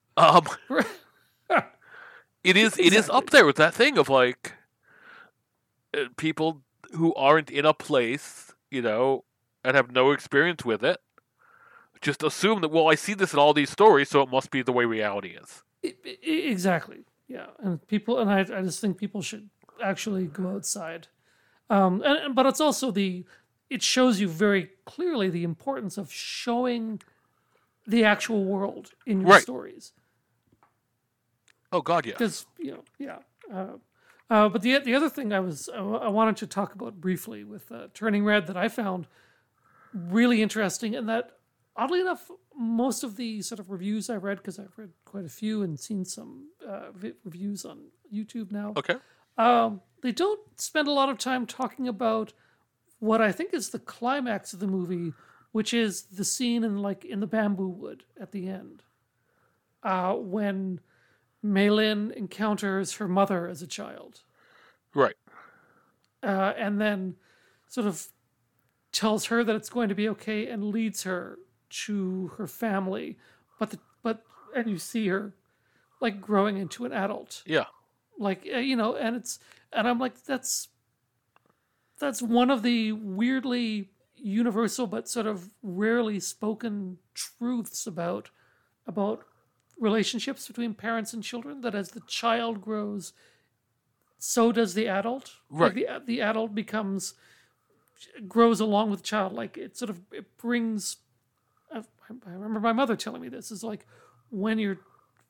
It is up there with that thing of like people who aren't in a place, and have no experience with it, just assume that, well, I see this in all these stories, so it must be the way reality is. Exactly. Yeah, and I just think people should actually go outside. But it's also it shows you very clearly the importance of showing the actual world in your stories. Oh God, yeah. Because but the other thing I wanted to talk about briefly with Turning Red that I found really interesting, and that oddly enough, most of the sort of reviews I read, because I've read quite a few and seen some reviews on YouTube now. Okay. They don't spend a lot of time talking about what I think is the climax of the movie, which is the scene in the bamboo wood at the end, when Maylin encounters her mother as a child. Right. And then sort of tells her that it's going to be okay and leads her to her family. And you see her like growing into an adult. Yeah. Like, and I'm like, that's one of the weirdly universal but sort of rarely spoken truths about relationships between parents and children, that as the child grows, so does the adult. Right. Like the adult grows along with the child. Like it brings. I remember my mother telling me this is like when your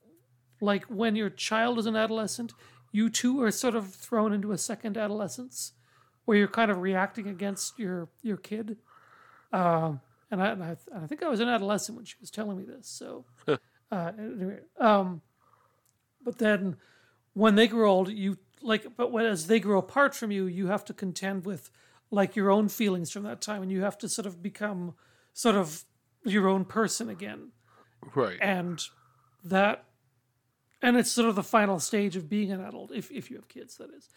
child is an adolescent, you too are sort of thrown into a second adolescence, where you're kind of reacting against your kid. And I think I was an adolescent when she was telling me this. So. Anyway, but then when they grow old, as they grow apart from you, you have to contend with like your own feelings from that time, and you have to sort of become sort of your own person again. Right. And it's sort of the final stage of being an adult, if you have kids, that is.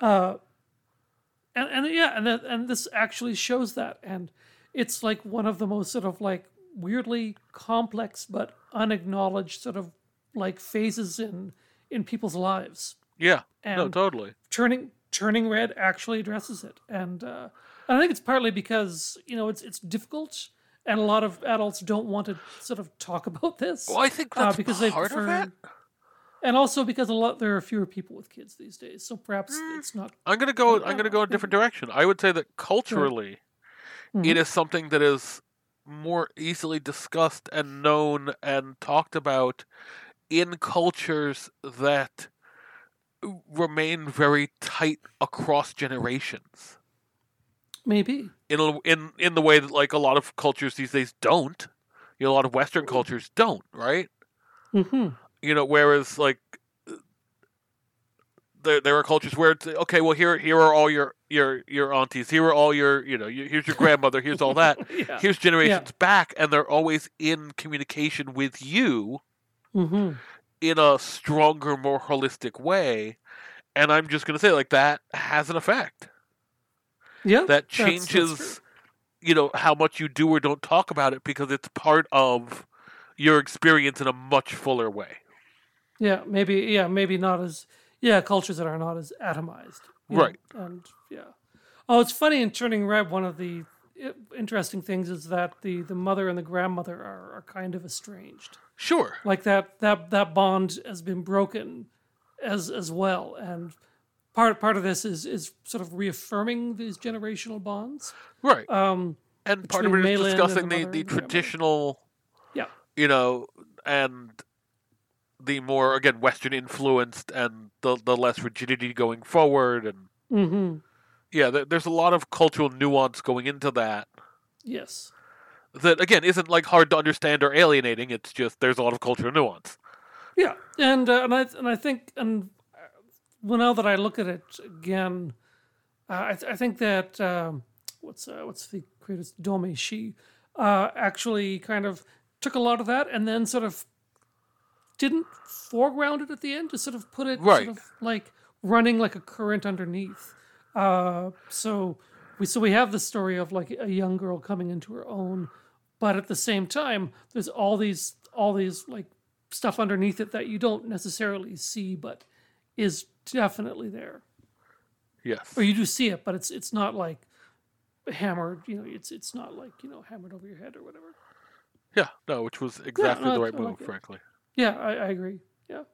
And this actually shows that, and it's like one of the most sort of like weirdly complex but unacknowledged sort of like phases in people's lives. Yeah. And no, totally. Turning Red actually addresses it, and I think it's partly because it's difficult, and a lot of adults don't want to sort of talk about this. Well, I think that's because part of it. And also because there are fewer people with kids these days, so perhaps it's not. I'm gonna go a different direction. I would say that culturally, it is something that is more easily discussed and known and talked about in cultures that remain very tight across generations. Maybe in the way that like a lot of cultures these days don't. A lot of Western cultures don't, right? Mm-hmm. Whereas like there are cultures where it's okay. Well, here are all your aunties. Here are all your here's your grandmother. Here's all that. Yeah. Here's generations back, and they're always in communication with you in a stronger, more holistic way. And I'm just gonna say like that has an effect. Yeah, that changes. How much you do or don't talk about it because it's part of your experience in a much fuller way. Yeah, maybe not as. Yeah, cultures that are not as atomized. Right. And Oh, it's funny in Turning Red, one of the interesting things is that the mother and the grandmother are kind of estranged. Sure. Like that bond has been broken as well. And part of this is sort of reaffirming these generational bonds. Right. And part of it is discussing the traditional, and the more, again, Western influenced and the less rigidity going forward. And Mm-hmm. Yeah, there's a lot of cultural nuance going into that. Yes. That again isn't like hard to understand or alienating. It's just there's a lot of cultural nuance. Yeah, and I think well, now that I look at it again, I think that what's the creator's Dome Shi actually kind of took a lot of that and then sort of didn't foreground it at the end, to sort of put it Right. sort of like running like a current underneath. So we have the story of like a young girl coming into her own, but at the same time, there's all these like stuff underneath it that you don't necessarily see, but is definitely there. Yes. Or you do see it, but it's not like hammered. You know, it's not like hammered over your head or whatever. Yeah. No, which was exactly no, the right I move, like it. frankly. Yeah, I agree. Yeah.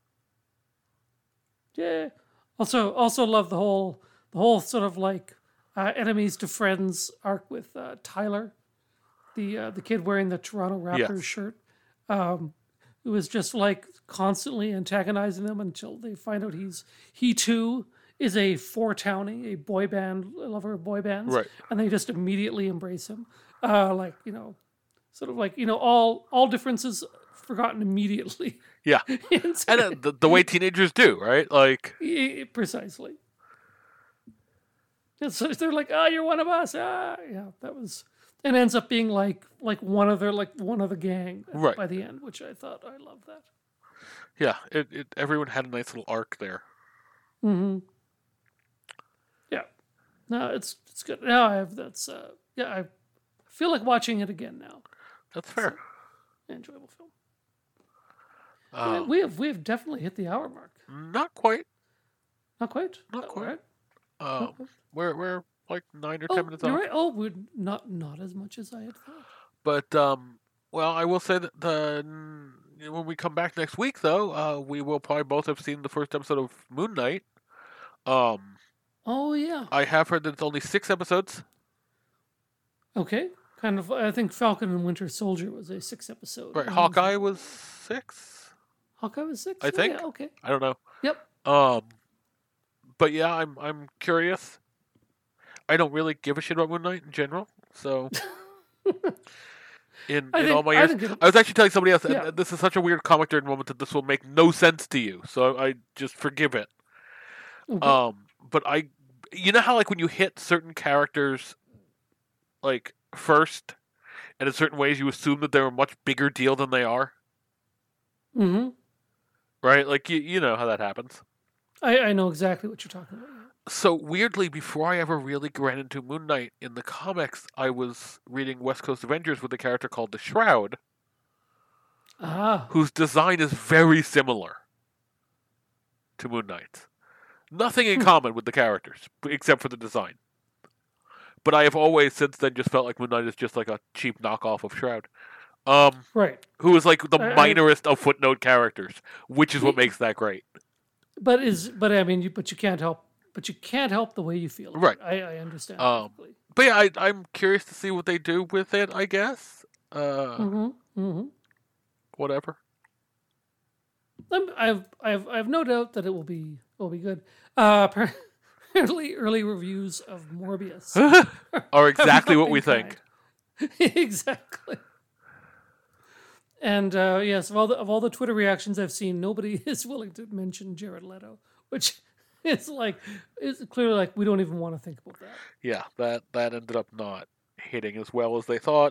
Yeah. Also love the whole sort of like enemies to friends arc with Tyler, the kid wearing the Toronto Raptors Yes. shirt, who is just like constantly antagonizing them until they find out he too is a four-townie, a boy band a lover of boy bands, Right. and they just immediately embrace him, like sort of like all differences forgotten immediately. Yeah. And the way teenagers do, right? Like, Precisely. And so they're like, "Oh, you're one of us." Yeah, that was, and ends up being like one of the gang Right. by the end, which I thought I love that. yeah, everyone had a nice little arc there. Mm-hmm. Yeah, no, it's good. Now I feel like watching it again now. That's fair. Enjoyable film. We have definitely hit the hour mark. Not quite. Not quite. Not quite. Right? We're like 9 or 10 minutes you're off. right. Oh, we're not as much as I had thought. But well, I will say that when we come back next week, though, we will probably both have seen the first episode of Moon Knight. Oh yeah. I have heard that it's only 6 episodes. Okay. Kind of. I think Falcon and Winter Soldier was a 6-episode. Right, Hawkeye was 6. Hawkeye was 6. I think. Yeah, okay. I don't know. Yep. But yeah, I'm curious. I don't really give a shit about Moon Knight in general, so. In all my years, I was actually telling somebody else, Yeah. and this is such a weird comic nerd moment that this will make no sense to you, so I just forgive it. Okay. But you know how like when you hit certain characters, like first, and in certain ways you assume that they're a much bigger deal than they are, Mm-hmm. right? Like you know how that happens. I know exactly what you're talking about. So weirdly, before I ever really ran into Moon Knight in the comics, I was reading West Coast Avengers with a character called the Shroud, whose design is very similar to Moon Knight's. Nothing in common with the characters, except for the design. But I have always since then just felt like Moon Knight is just like a cheap knockoff of Shroud. Right. Who is like the minorest of footnote characters, which is what makes that great. But I mean, you can't help the way you feel. Right. I understand. But yeah, I'm curious to see what they do with it. I guess. Whatever. I have no doubt that it will be good. Apparently, early reviews of Morbius are exactly what we think. Exactly. And yes, of all the Twitter reactions I've seen, nobody is willing to mention Jared Leto, which is clearly like we don't even want to think about that. Yeah, that ended up not hitting as well as they thought.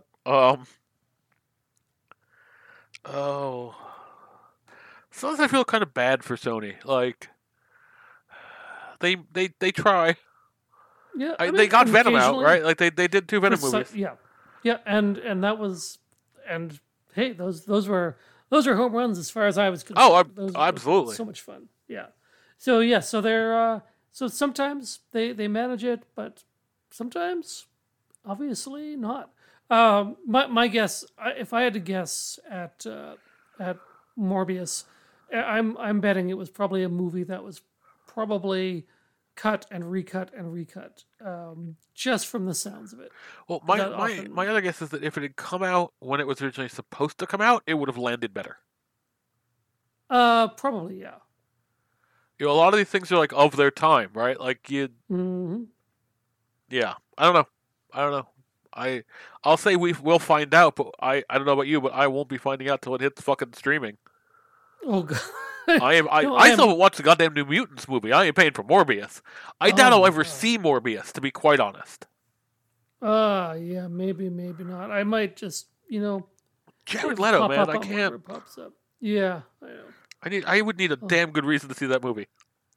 Sometimes I feel kind of bad for Sony. Like they try. Yeah, they got Venom out, right? Like they did 2 Venom movies. Yeah, and that was, and hey, those were home runs as far as I was concerned. Oh, those absolutely, so much fun. Yeah, so they're so sometimes they manage it, but sometimes obviously not. My guess, if I had to guess at Morbius, I'm betting it was probably a movie that was probably cut and recut and recut, just from the sounds of it. Well, my other guess is that if it had come out when it was originally supposed to come out, it would have landed better. Probably, yeah. You know, a lot of these things are like of their time, right? Like yeah. I don't know. I'll say we'll find out, but I don't know about you, but I won't be finding out till it hits fucking streaming. Oh god. I still haven't watched the goddamn New Mutants movie. I ain't paying for Morbius. I doubt I'll ever see Morbius, to be quite honest. Yeah, maybe not. I might just, Jared Leto, man, I can't. It pops up. Yeah, I know. I would need a damn good reason to see that movie.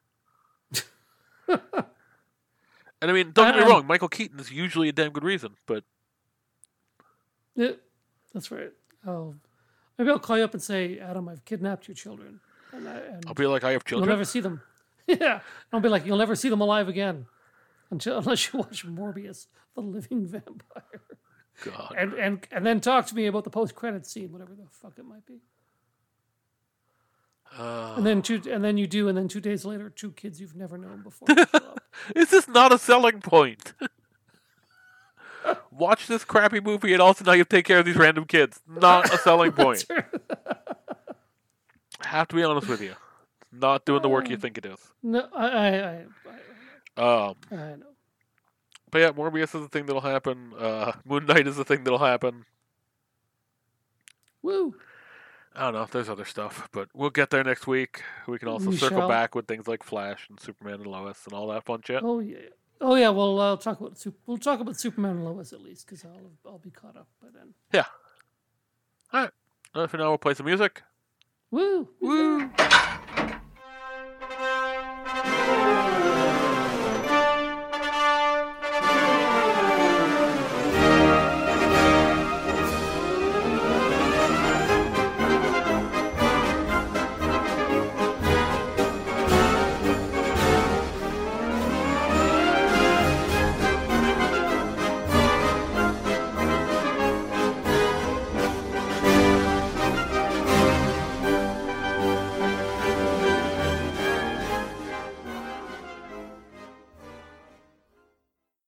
And I mean, don't get me wrong, Michael Keaton is usually a damn good reason, but yeah, that's right. Maybe I'll call you up and say, Adam, I've kidnapped your children. And I'll be like, I have children. You'll never see them. Yeah, I'll be like, you'll never see them alive again, unless you watch Morbius, the living vampire. God. And then talk to me about the post-credits scene, whatever the fuck it might be. And then 2 days later, 2 kids you've never known before show up. Is this not a selling point? Watch this crappy movie and also now you take care of these random kids. Not a selling point. I have to be honest with you. Not doing the work you think it is. No, I know. But yeah, Morbius is the thing that'll happen. Moon Knight is the thing that'll happen. Woo! I don't know. There's other stuff, but we'll get there next week. We can also circle back with things like Flash and Superman and Lois and all that fun shit. Oh yeah. We'll talk about Superman and Lois at least because I'll be caught up by then. Yeah. All right. For now, we'll play some music. Woo! Woo!